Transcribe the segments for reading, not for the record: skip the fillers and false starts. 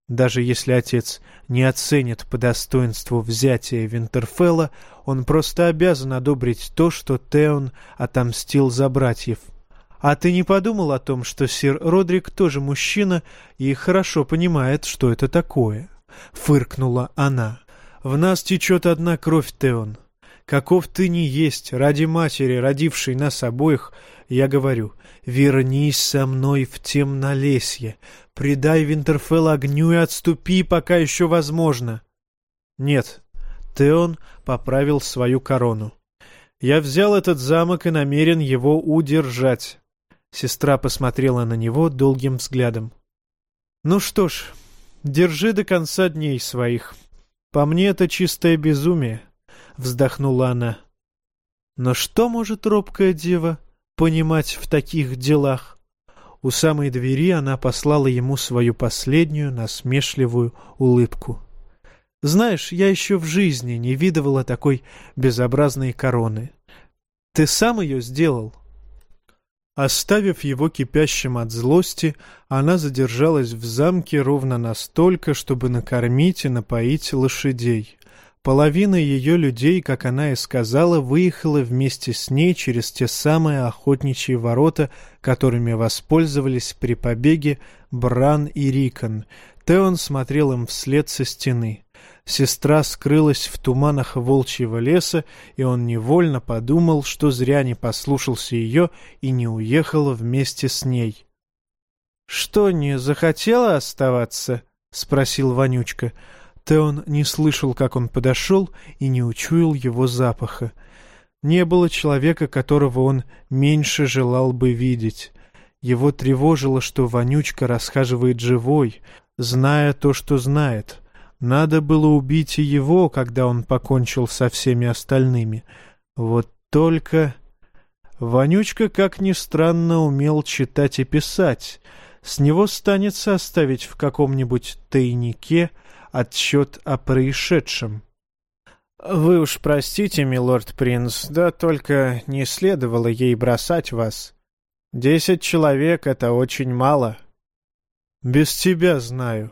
Даже если отец не оценит по достоинству взятия Винтерфелла, он просто обязан одобрить то, что Теон отомстил за братьев. А ты не подумал о том, что сир Родрик тоже мужчина и хорошо понимает, что это такое? Фыркнула она. В нас течет одна кровь, Теон. Каков ты ни есть, ради матери, родившей нас обоих, я говорю, вернись со мной в темнолесье, предай Винтерфелл огню и отступи, пока еще возможно. Нет, Теон поправил свою корону. Я взял этот замок и намерен его удержать. Сестра посмотрела на него долгим взглядом. Ну что ж, держи до конца дней своих. По мне это чистое безумие. Вздохнула она. Но что может робкая дева понимать в таких делах? У самой двери она послала ему свою последнюю насмешливую улыбку. Знаешь, я еще в жизни не видывала такой безобразной короны. Ты сам ее сделал? Оставив его кипящим от злости, она задержалась в замке ровно настолько, чтобы накормить и напоить лошадей. Половина ее людей, как она и сказала, выехала вместе с ней через те самые охотничьи ворота, которыми воспользовались при побеге Бран и Рикон. Теон смотрел им вслед со стены. Сестра скрылась в туманах волчьего леса, и он невольно подумал, что зря не послушался ее и не уехал вместе с ней. — Что, не захотела оставаться? — спросил Вонючка. Теон не слышал, как он подошел, и не учуял его запаха. Не было человека, которого он меньше желал бы видеть. Его тревожило, что Вонючка расхаживает живой, зная то, что знает. Надо было убить и его, когда он покончил со всеми остальными. Вот только... Вонючка, как ни странно, умел читать и писать. С него станется оставить в каком-нибудь тайнике отчет о происшедшем. «Вы уж простите, милорд-принц, да только не следовало ей бросать вас. 10 человек — это очень мало». «Без тебя знаю».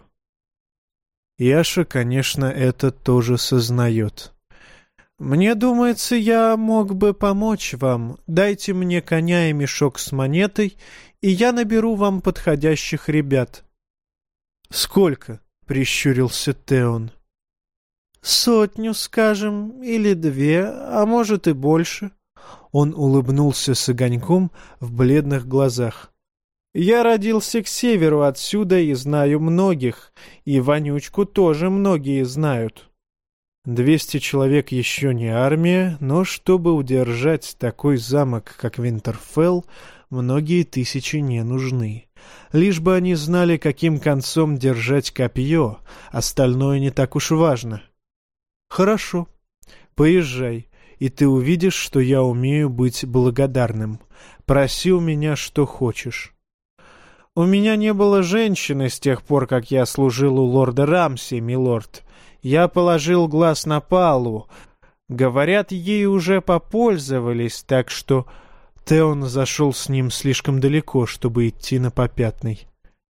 Яша, конечно, это тоже сознает. «Мне думается, я мог бы помочь вам. Дайте мне коня и мешок с монетой, и я наберу вам подходящих ребят». «Сколько?» — прищурился Теон. 100, скажем, или 2, а может и больше. Он улыбнулся с огоньком в бледных глазах. Я родился к северу отсюда и знаю многих, и Вонючку тоже многие знают. 200 человек еще не армия, но чтобы удержать такой замок, как Винтерфелл, многие тысячи не нужны. Лишь бы они знали, каким концом держать копье, остальное не так уж важно. Хорошо, поезжай, и ты увидишь, что я умею быть благодарным. Проси у меня, что хочешь. У меня не было женщины с тех пор, как я служил у лорда Рамси, милорд. Я положил глаз на Палу. Говорят, ей уже попользовались, так что... Теон зашел с ним слишком далеко, чтобы идти на попятный.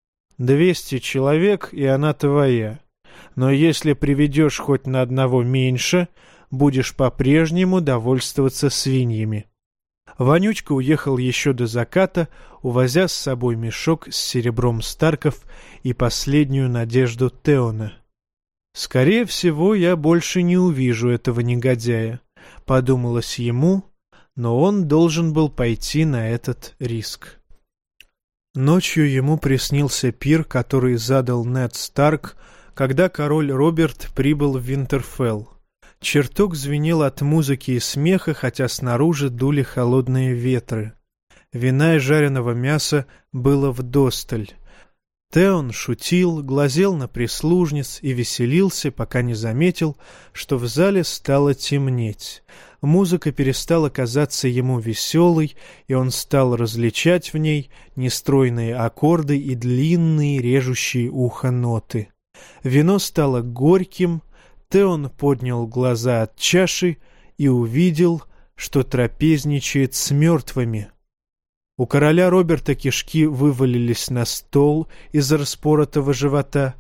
200 человек, и она твоя. Но если приведешь хоть на одного меньше, будешь по-прежнему довольствоваться свиньями. Вонючка уехал еще до заката, увозя с собой мешок с серебром Старков и последнюю надежду Теона. «Скорее всего, я больше не увижу этого негодяя», — подумалось ему, но он должен был пойти на этот риск. Ночью ему приснился пир, который задал Нед Старк, когда король Роберт прибыл в Винтерфелл. Чертог звенел от музыки и смеха, хотя снаружи дули холодные ветры. Вина и жареного мяса было вдосталь. Теон шутил, глазел на прислужниц и веселился, пока не заметил, что в зале стало темнеть. Музыка перестала казаться ему веселой, и он стал различать в ней нестройные аккорды и длинные режущие ухо ноты. Вино стало горьким. Теон поднял глаза от чаши и увидел, что трапезничает с мертвыми. У короля Роберта кишки вывалились на стол из распоротого живота.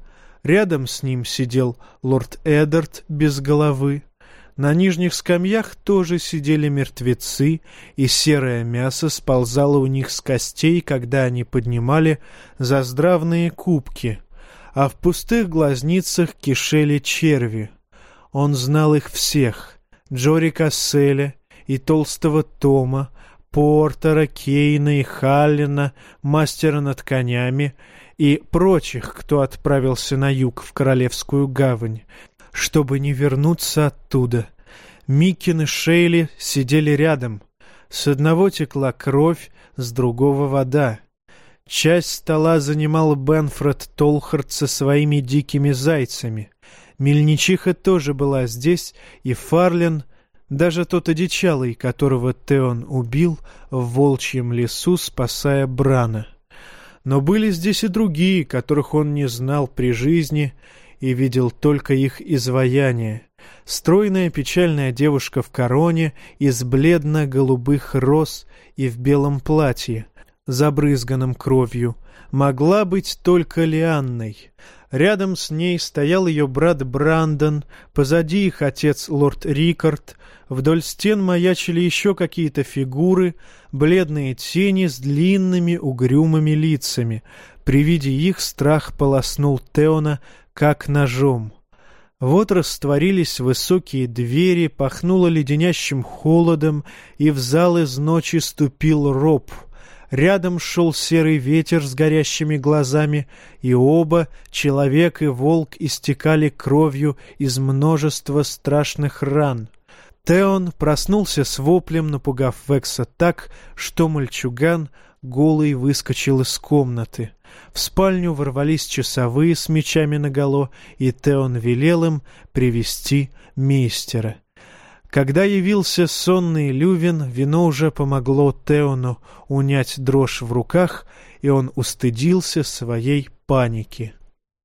Рядом с ним сидел лорд Эддард без головы. На нижних скамьях тоже сидели мертвецы, и серое мясо сползало у них с костей, когда они поднимали заздравные кубки, а в пустых глазницах кишели черви. Он знал их всех — Джори Касселя и толстого Тома, Портера, Кейна и Халлина, мастера над конями и прочих, кто отправился на юг в Королевскую гавань, чтобы не вернуться оттуда. Миккин и Шейли сидели рядом. С одного текла кровь, с другого вода. Часть стола занимал Бенфред Толхард со своими дикими зайцами. Мельничиха тоже была здесь, и Фарлин, даже тот одичалый, которого Теон убил в волчьем лесу, спасая Брана. Но были здесь и другие, которых он не знал при жизни и видел только их изваяние. Стройная печальная девушка в короне из бледно-голубых роз и в белом платье, забрызганном кровью, могла быть только Лианной. Рядом с ней стоял ее брат Брандон, позади их отец лорд Рикард. Вдоль стен маячили еще какие-то фигуры, бледные тени с длинными угрюмыми лицами. При виде их страх полоснул Теона, как ножом. Вот растворились высокие двери, пахнуло леденящим холодом, и в зал из ночи ступил Роб. Рядом шел серый ветер с горящими глазами, и оба, человек и волк, истекали кровью из множества страшных ран. Теон проснулся с воплем, напугав Векса так, что мальчуган голый выскочил из комнаты. В спальню ворвались часовые с мечами наголо, и Теон велел им привести мейстера. Когда явился сонный Лювин, вино уже помогло Теону унять дрожь в руках, и он устыдился своей паники.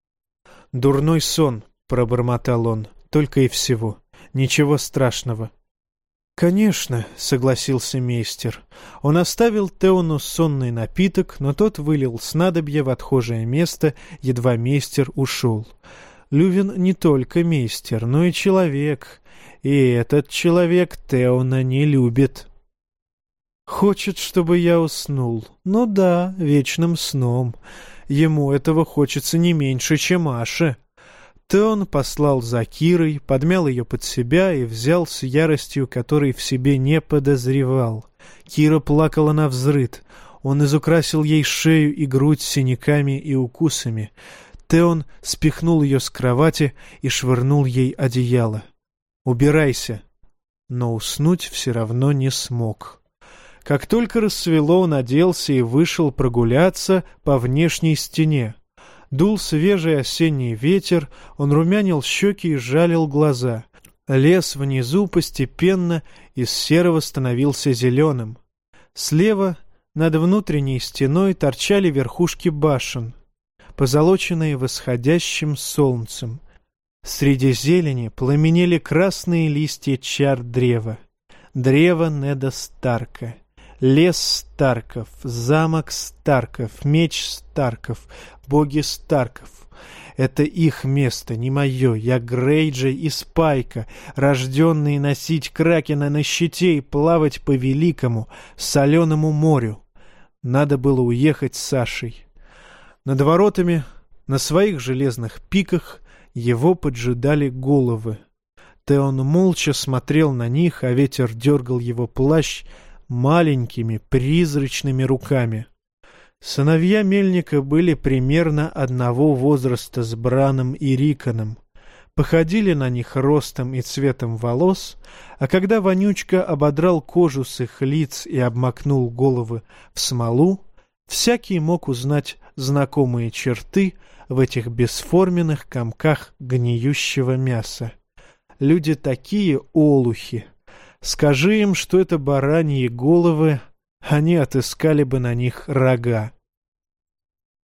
«Дурной сон», — пробормотал он, — «только и всего. Ничего страшного». «Конечно», — согласился мейстер. Он оставил Теону сонный напиток, но тот вылил снадобье в отхожее место, едва мейстер ушел. Лювин не только мейстер, но и человек, и этот человек Теона не любит. «Хочет, чтобы я уснул. Ну да, вечным сном. Ему этого хочется не меньше, чем Аше». Теон послал за Кирой, подмял ее под себя и взял с яростью, которой в себе не подозревал. Кира плакала навзрыд. Он изукрасил ей шею и грудь синяками и укусами. Теон спихнул ее с кровати и швырнул ей одеяло. «Убирайся!» Но уснуть все равно не смог. Как только рассвело, он оделся и вышел прогуляться по внешней стене. Дул свежий осенний ветер, он румянил щеки и жалил глаза. Лес внизу постепенно из серого становился зеленым. Слева над внутренней стеной торчали верхушки башен, позолоченные восходящим солнцем. Среди зелени пламенели красные листья чар древа. Древо Неда Старка. Лес Старков, замок Старков, меч Старков, боги Старков. Это их место, не мое. Я Грейджей и Спайка, рожденные носить кракена на щите и плавать по великому, соленому морю. Надо было уехать с Сашей. Над воротами, на своих железных пиках, его поджидали головы. Теон молча смотрел на них, а ветер дергал его плащ маленькими призрачными руками. Сыновья Мельника были примерно одного возраста с Браном и Риконом, походили на них ростом и цветом волос, а когда Вонючка ободрал кожу с их лиц и обмакнул головы в смолу, всякий мог узнать знакомые черты в этих бесформенных комках гниющего мяса. Люди такие олухи. Скажи им, что это бараньи головы, они отыскали бы на них рога.